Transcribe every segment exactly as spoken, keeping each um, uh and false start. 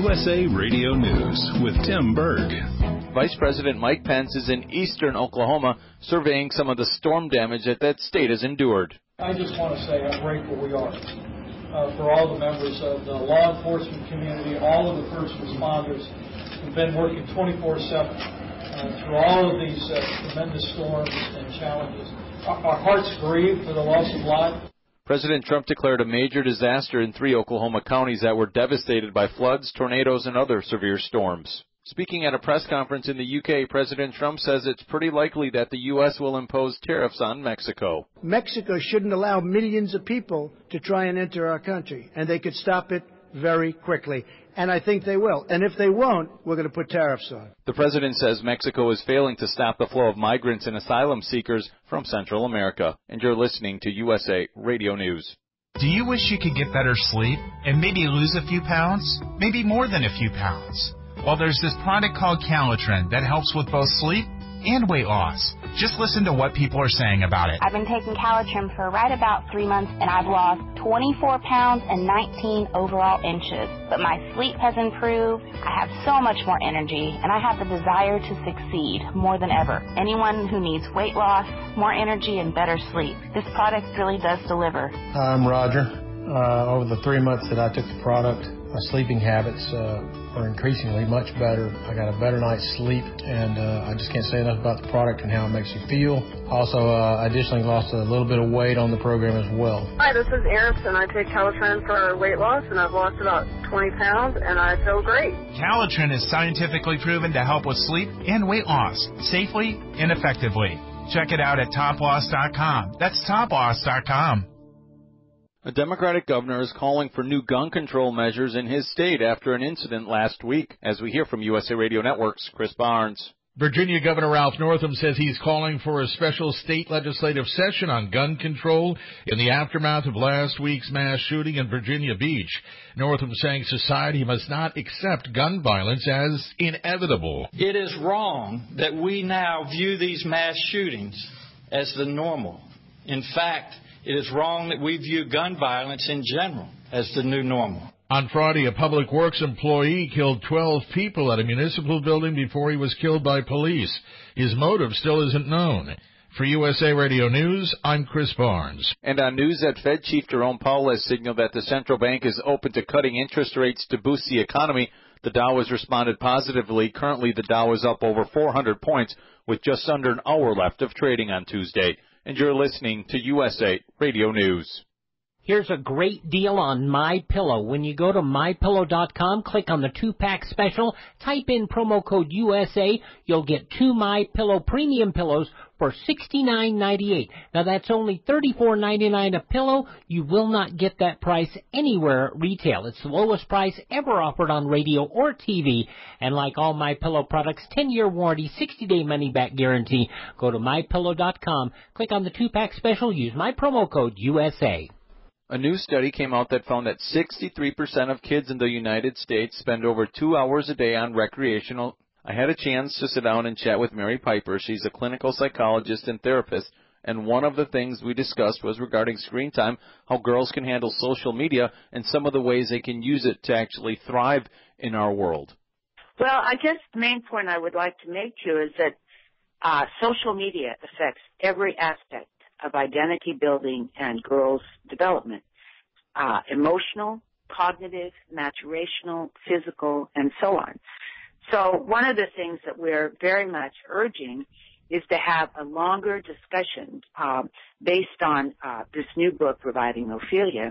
U S A Radio News with Tim Berg. Vice President Mike Pence is in eastern Oklahoma surveying some of the storm damage that that state has endured. I just want to say how grateful we are uh, for all the members of the law enforcement community, all of the first responders who've been working twenty-four seven uh, through all of these uh, tremendous storms and challenges. Our, our hearts grieve for the loss of life. President Trump declared a major disaster in three Oklahoma counties that were devastated by floods, tornadoes, and other severe storms. Speaking at a press conference in the U K, President Trump says it's pretty likely that the U S will impose tariffs on Mexico. Mexico shouldn't allow millions of people to try and enter our country, and they could stop it very quickly. And I think they will. And if they won't, we're going to put tariffs on. The president says Mexico is failing to stop the flow of migrants and asylum seekers from Central America. And you're listening to U S A Radio News. Do you wish you could get better sleep and maybe lose a few pounds? Maybe more than a few pounds? Well, there's this product called Calitrin that helps with both sleep and weight loss. Just listen to what people are saying about it. I've been taking Calitrin for right about three months, and I've lost twenty-four pounds and nineteen overall inches. But my sleep has improved. I have so much more energy, and I have the desire to succeed more than ever. Anyone who needs weight loss, more energy, and better sleep, this product really does deliver. Hi, I'm Roger. Uh, over the three months that I took the product, my sleeping habits uh, are increasingly much better. I got a better night's sleep, and uh, I just can't say enough about the product and how it makes you feel. Also, uh, I additionally lost a little bit of weight on the program as well. Hi, this is Eris, and I take Calitrin for weight loss, and I've lost about twenty pounds, and I feel great. Calitrin is scientifically proven to help with sleep and weight loss safely and effectively. Check it out at top loss dot com. That's top loss dot com. A Democratic governor is calling for new gun control measures in his state after an incident last week. As we hear from U S A Radio Network's Chris Barnes. Virginia Governor Ralph Northam says he's calling for a special state legislative session on gun control in the aftermath of last week's mass shooting in Virginia Beach. Northam saying society must not accept gun violence as inevitable. It is wrong that we now view these mass shootings as the normal. In fact, it is wrong that we view gun violence in general as the new normal. On Friday, a public works employee killed twelve people at a municipal building before he was killed by police. His motive still isn't known. For U S A Radio News, I'm Chris Barnes. And on news that Fed Chief Jerome Powell has signaled that the central bank is open to cutting interest rates to boost the economy, the Dow has responded positively. Currently, the Dow is up over four hundred points with just under an hour left of trading on Tuesday. And you're listening to U S A Radio News. Here's a great deal on MyPillow. When you go to my pillow dot com, click on the two-pack special, type in promo code U S A, you'll get two MyPillow premium pillows for sixty-nine ninety-eight. Now, that's only thirty-four ninety-nine a pillow. You will not get that price anywhere at retail. It's the lowest price ever offered on radio or T V. And like all MyPillow products, ten-year warranty, sixty-day money-back guarantee. Go to my pillow dot com, click on the two-pack special, use my promo code U S A. A new study came out that found that sixty-three percent of kids in the United States spend over two hours a day on recreational. I had a chance to sit down and chat with Mary Piper. She's a clinical psychologist and therapist, and one of the things we discussed was regarding screen time, how girls can handle social media, and some of the ways they can use it to actually thrive in our world. Well, I guess the main point I would like to make to you is that uh, social media affects every aspect of identity building and girls' development, uh, emotional, cognitive, maturational, physical, and so on. So one of the things that we're very much urging is to have a longer discussion um, based on uh, this new book, Reviving Ophelia,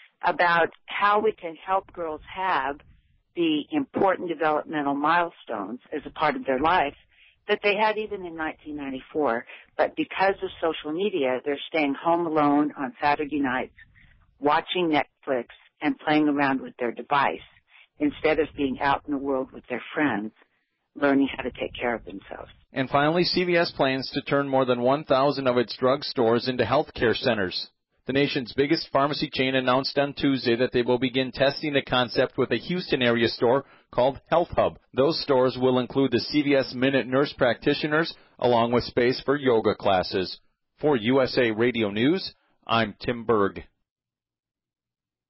about how we can help girls have the important developmental milestones as a part of their life that they had even in nineteen ninety-four. But because of social media, they're staying home alone on Saturday nights, watching Netflix and playing around with their device instead of being out in the world with their friends, learning how to take care of themselves. And finally, C V S plans to turn more than one thousand of its drugstores into healthcare centers. The nation's biggest pharmacy chain announced on Tuesday that they will begin testing the concept with a Houston area store called Health Hub. Those stores will include the C V S Minute Nurse practitioners, along with space for yoga classes. For U S A Radio News, I'm Tim Berg.